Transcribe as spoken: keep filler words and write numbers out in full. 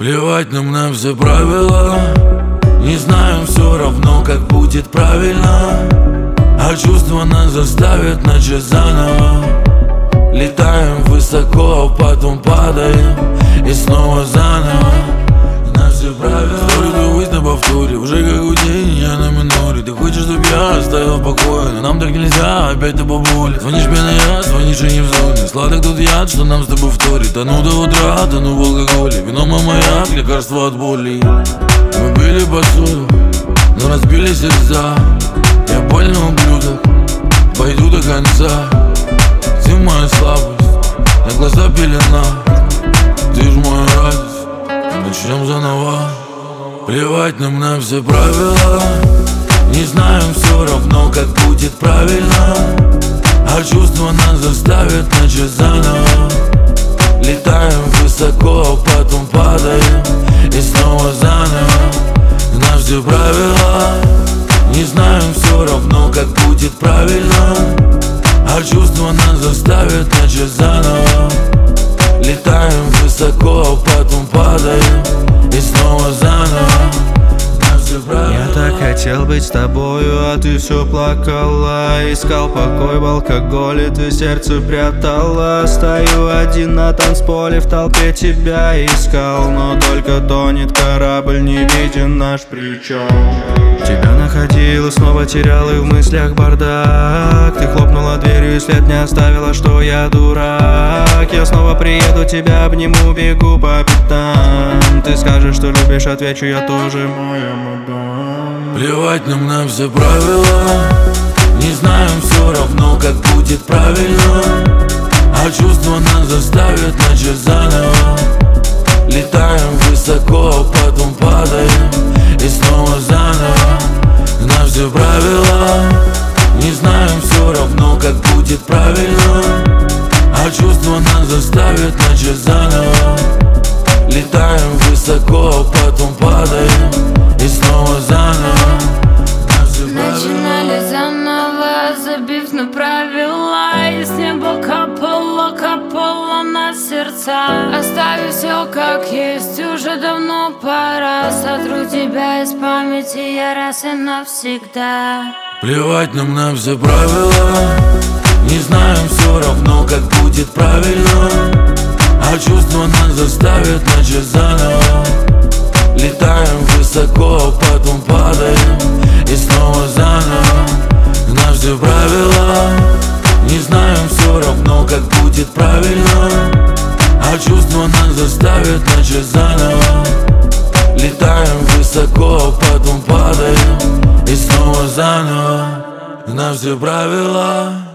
Плевать нам на все правила, не знаем все равно, как будет правильно. А чувства нас заставят начать заново. Летаем высоко, а потом падаем и снова заново. На все правила. Скоро ты на повторе, уже как у день, я на миноре. Ты хочешь, чтобы я оставил в покое, но нам так нельзя, опять ты бабуля. Звонишь мне на я, звонишь и не в зоне. Сладок тут яд, что нам с тобой вторит. Тону до утра, тону в алкоголе. Вино мамаяк, лекарство от боли. Мы били посуду, но разбили сердца. Я больный ублюдок, пойду до конца. Ты моя слабость, на глаза пелена. Ты ж моя радость, начнем заново. Плевать нам на все правила, не знаем все равно, как будет правильно. А чувства нас заставят начать заново. Летаем высоко, а потом падаем и снова заново. На все правила, не знаем все равно, как будет правильно. А чувства нас заставят начать заново. Летаем высоко, а потом падаем и снова заново. Я так хотел быть с тобою, а ты все плакала. Искал покой в алкоголе, ты сердце прятала. Стою один на танцполе, в толпе тебя искал. Но только тонет корабль, не виден наш причал. Тебя находил и снова терял, и в мыслях бардак. Ты хлопнула дверью и след не оставила, что я дурак. Я снова приеду, тебя обниму, бегу по пятам. Ты скажешь, что любишь, отвечу, я тоже моя мадам. Плевать нам на все правила, не знаем все равно, как будет правильно. А чувства нас заставят начать заново. Летаем высоко, а потом падаем и снова заново. На все правила, не знаем все равно, как будет правильно. А чувства нас заставят начать заново. Летаем высоко, а потом падаем и снова заново. Начинали заново, забив на правила. И с неба капало, капало на сердца. Оставив все как есть, уже давно пора. Сотру тебя из памяти я раз и навсегда. Плевать нам на все правила, не знаем все равно, как будет правильно. А чувства нас заставят начать заново. Летаем высоко, а потом падаем и снова заново. На все правила, не знаем все равно, как будет правильно. А чувства нас заставят начать заново. Летаем высоко, а потом падаем и снова заново. На все правила.